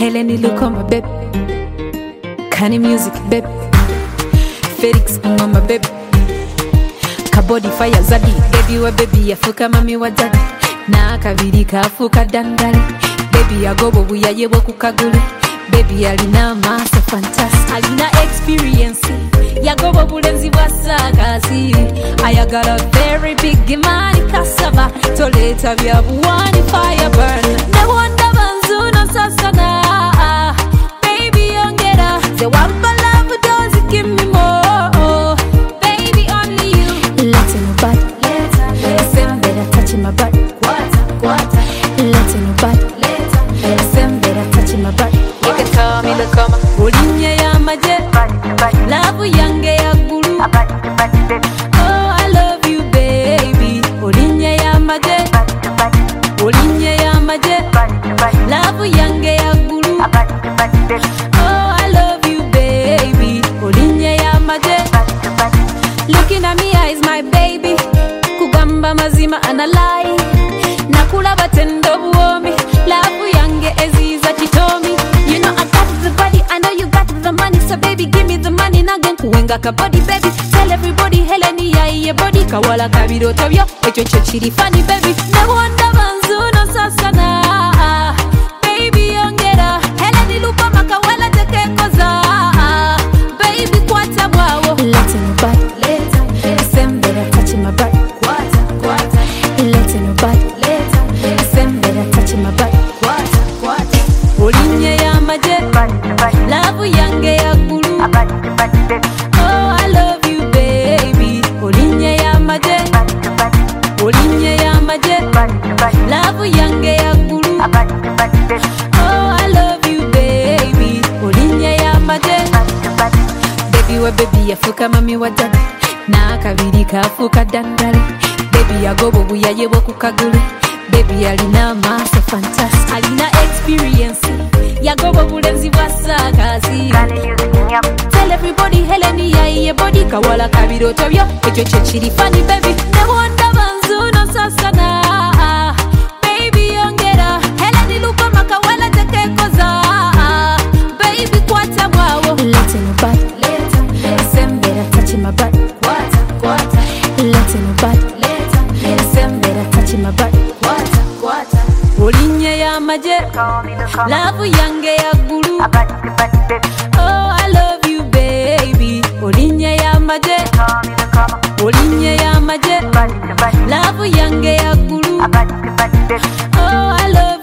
Heleni Lukoma babe, Kani Music babe, Felix Ngoma babe, Kabodi Fire Zadi, baby wa baby yafuka mami wa daddy, na kabiri kafuka dandali, baby agobo buya yebo kukagule, baby alina masa fantastic, alina experience, yagobo bulenzi bwasakazi, ayagala very big imani kasaba, toleta bya buwani fire burn, ne wonder banzuna sasana, baby ongera, the one for love does give me more, baby only you, let's in bad, same better touching my butt, let's in bad, same better touching my butt, you can tell me the come, ulinye ya maje, love yange ya guru, oh I love you baby, ulinye ya maje, ulinye ya maje, love yange ya guru, oh I love you baby, ulinye ya maje, looking at me eyes my baby, kugamba mazima analai, nakula batendo buomi, love yange eziza chitomi, you know I got the body, I know you got the money, so baby give me the money, nagen kuwenga ka body baby, tell everybody Heleni ya iye body, kawala kabiro tabyo, echo chiri funny baby, ne wonder banzuno sasana, baby ongera, Heleni Lukoma kawala teke koza, baby kwata bwawo, let's in bad, same better touching my butt, let's in bad, same better touching my butt, ulinye ya maje, love yange ya guru, oh I love you baby, ulinye ya maje, ulinye ya maje, love yange ya guru, oh I love you baby, ulinye ya maje, baby wa baby yafuka mami wa daddy, na kabiri kafuka dandali, baby agobo buya yebo kukagule, baby alina masa fantastic, alina experience, yagobo bulenzi bwasakazi, tell everybody Heleni ya iye body, kawala kabiro tabyo, echo chiri funny baby, ne wonder banzuno sasana, baby ongera, Heleni Lukoma kawala teke koza, baby kwata bwawo, let's in bad, same better touching my butt, let's in bad, same better touching my butt, ulinye ya maje, love yange ya guru, oh I love you baby, ulinye ya maje, ulinye ya maje, love yange ya guru, oh I love